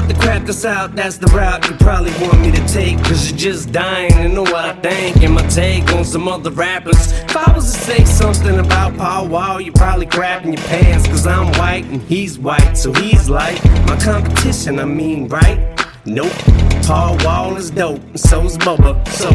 to crap this out, that's the route you probably want me to take. Cause you're just dying to know what I think and my take on some other rappers. If I was to say something about Paul Wall, you probably crapping your pants. Cause I'm white and he's white, so he's like my competition, I mean, right? Nope, Paul Wall is dope, and so's Bubba, so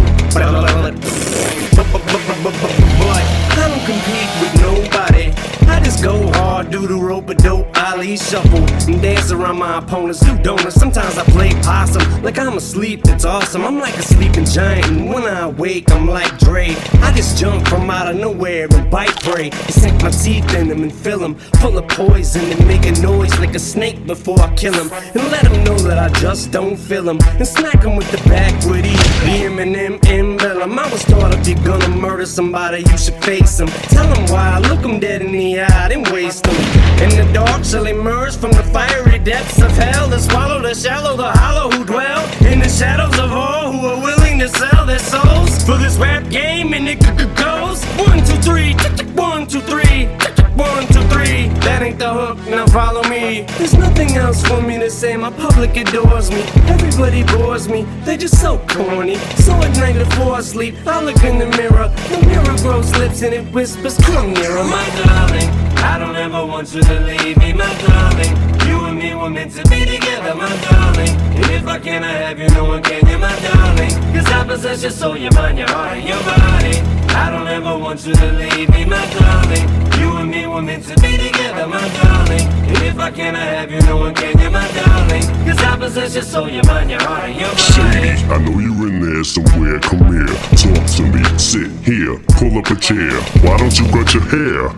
boy, I don't compete with nobody. I just go hard, do the rope-a-dope, Ali shuffle, and dance around my opponents, do donuts. Sometimes I play possum, like I'm asleep, it's awesome. I'm like a sleeping giant, and when I wake, I'm like Dre. I just jump from out of nowhere and bite prey, and sink my teeth in them and fill them full of poison, and make a noise like a snake before I kill him, and let them know that I just don't feel him, and smack him with the backwood E, the Eminem emblem. I was taught if you're gonna murder somebody, you should face him. Tell him why, look him dead in the eye, then waste him. In the dark shall emerge from the fiery depths of hell, to swallow the shallow, the hollow who dwell in the shadows of all who are willing to sell their souls for this rap game. And it goes 1, 2, 3, 1, 2, 3, 1, 2, 3. That ain't the hook, now follow me. There's nothing else for me to say, my public adores me. Everybody bores me, they just so corny. So at night before I sleep, I look in the mirror. The mirror grows lips and it whispers, come nearer, my darling. I don't ever want you to leave me, my darling. You and me were meant to be together, my darling. And if I cannot have you, no one can, you my darling. Cause I possess your soul, your mind, your heart, and your body. I don't ever want you to leave me, my darling. You and me were meant to be together, my darling. And if I cannot have you, no one can, you my darling. Cause I possess your soul, your mind, your heart, and your body. Shady, I know you're in there somewhere, come here. Talk to me, sit here, pull up a chair. Why don't you cut your hair?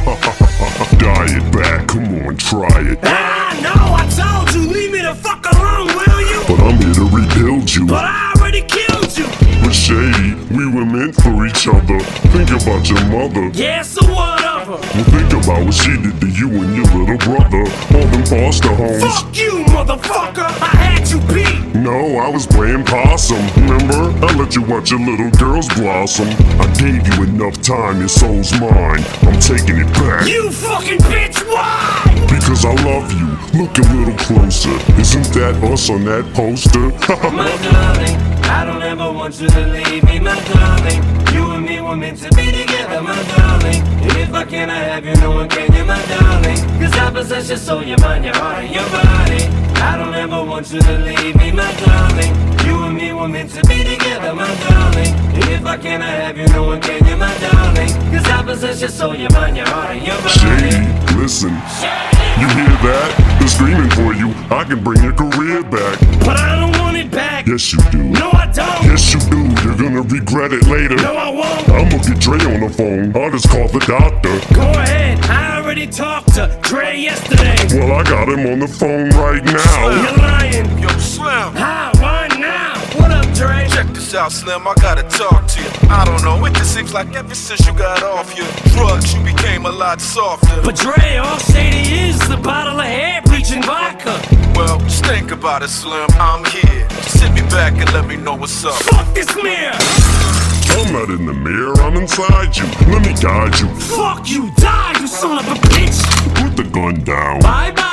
Dye it back, come on, try it. Ah, no, I told you, leave me the fuck alone, will you? But I'm here to rebuild you. But I already killed you. But Shady, we were meant for each other. Think about your mother. Yeah, so what of her? Well, think about what she did to you and your little brother. All them foster homes. Fuck you, motherfucker, I had you beat. No, I was playing possum, remember? I let you watch your little girls blossom. I gave you enough time, your soul's mine. I'm taking it back. You fucking bitch, why? Because I love you. Look a little closer. Isn't that us on that poster? My darling, I don't ever want you to leave me, my darling. You and me were meant to be together, my darling. And if I cannot have you, no one can, you my darling. Cause I possess your soul, your mind, your heart, and your body. I don't ever want you to leave me, my darling. You and me were meant to be together, my darling. And if I cannot have you, no one can, you my darling. Cause I possess your soul, your mind, your heart, and your body. Shady, listen. You hear that? They're screaming for you. I can bring your career back. But I don't want it back. Yes, you do. No, I don't. Yes, you do. You're gonna regret it later. No, I won't. I'ma get Dre on the phone. I'll just call the doctor. Go ahead. I already talked to Dre yesterday. Well, I got him on the phone right now. You're lying. Yo, Slim. How? Why now? What up, Dre? Check this out, Slim. I gotta talk to you. I don't know. It just seems like ever since you got off your drugs, you became a lot softer. But Dre, all Shady is a bottle of hair bleaching vodka. Well, just think about it, Slim. I'm here. Just sit me back and let me know what's up. Fuck this mirror. I'm not in the mirror, I'm inside you. Let me guide you. Fuck you, die, you son of a bitch. Put the gun down. Bye bye.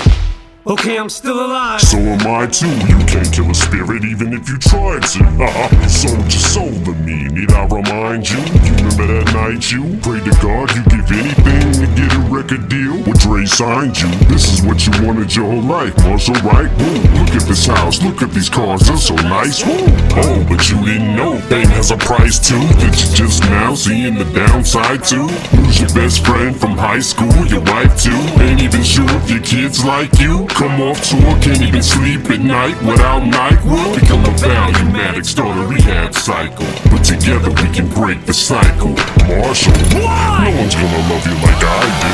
Okay, I'm still alive. So am I too. You can't kill a spirit even if you tried to. You sold your soul to me. Need I remind you? You remember that night you prayed to God you give anything to get a record deal? Well, Dre signed you. This is what you wanted your whole life. Marshall, right? Woo. Look at this house. Look at these cars. They're so nice. Woo. Oh, but you didn't know fame has a price too. That you just now seeing the downside too. Lose your best friend from high school. Your wife too. Ain't even sure if your kids like you. Come off tour, can't even sleep at night without NyQuil. Become a valuematic, start a rehab cycle. But together we can break the cycle. Marshall, no one's gonna love you like I do.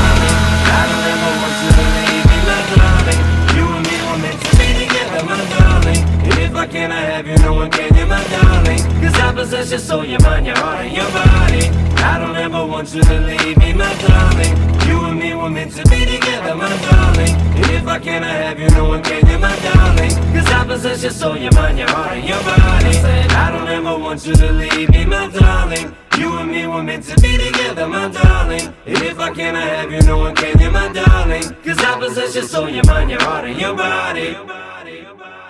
I don't ever want you to leave me, my darling. You and me were meant to be together, my darling. And if I cannot have you, no one can, you my darling. Cause I possess your soul, your mind, your heart, and your body. I don't ever want you to leave me, my darling. You and me were meant to be together, my darling. And if I cannot have you, no one can, you my darling. Cause I possess your soul, your mind, your heart, and your body. I don't ever want you to leave me, my darling. You and me were meant to be together, my darling. And if I cannot have you, no one can, you my darling. Cause I possess your soul, your mind, your heart, and your body.